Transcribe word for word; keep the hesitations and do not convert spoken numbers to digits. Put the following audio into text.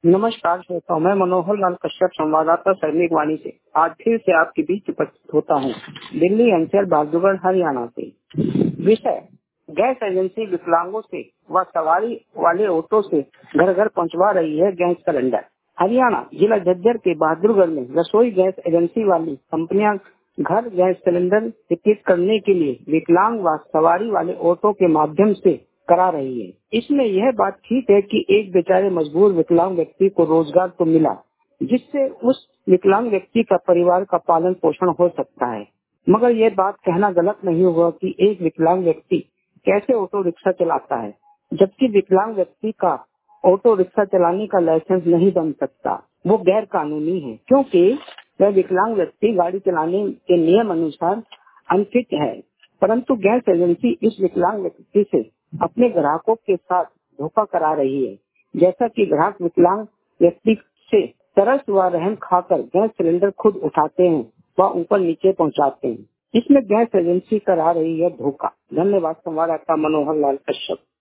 नमस्कार श्रोताओं, मैं मनोहर लाल कश्यप संवाददाता सैनिक वाणी से आज फिर से आपके बीच उपस्थित होता हूँ, दिल्ली एनसीआर बहादुरगढ़ हरियाणा से। विषय गैस एजेंसी विकलांगों से व सवारी वाले ऑटो से घर घर पहुंचवा रही है गैस सिलेंडर। हरियाणा जिला झज्जर के बहादुरगढ़ में रसोई गैस एजेंसी वाली कंपनियां घर गैस सिलेंडर वितरित करने के लिए विकलांग व सवारी वाले ऑटो के माध्यम से करा रही है। इसमें यह बात ठीक है कि एक बेचारे मजबूर विकलांग व्यक्ति को रोजगार तो मिला, जिससे उस विकलांग व्यक्ति का परिवार का पालन पोषण हो सकता है। मगर यह बात कहना गलत नहीं होगा कि एक विकलांग व्यक्ति कैसे ऑटो रिक्शा चलाता है, जबकि विकलांग व्यक्ति का ऑटो रिक्शा चलाने का लाइसेंस नहीं बन सकता। वो गैर कानूनी है, क्योंकि वह विकलांग व्यक्ति गाड़ी चलाने के नियम अनुसार अनफिट है। परंतु गैस एजेंसी इस विकलांग व्यक्ति से अपने ग्राहकों के साथ धोखा करा रही है, जैसा कि ग्राहक विकलांग व्यक्ति से तरस व रहम खाकर गैस सिलेंडर खुद उठाते हैं व ऊपर नीचे पहुंचाते हैं। इसमें गैस एजेंसी करा रही है धोखा। धन्यवाद। संवाददाता मनोहर लाल कश्यप।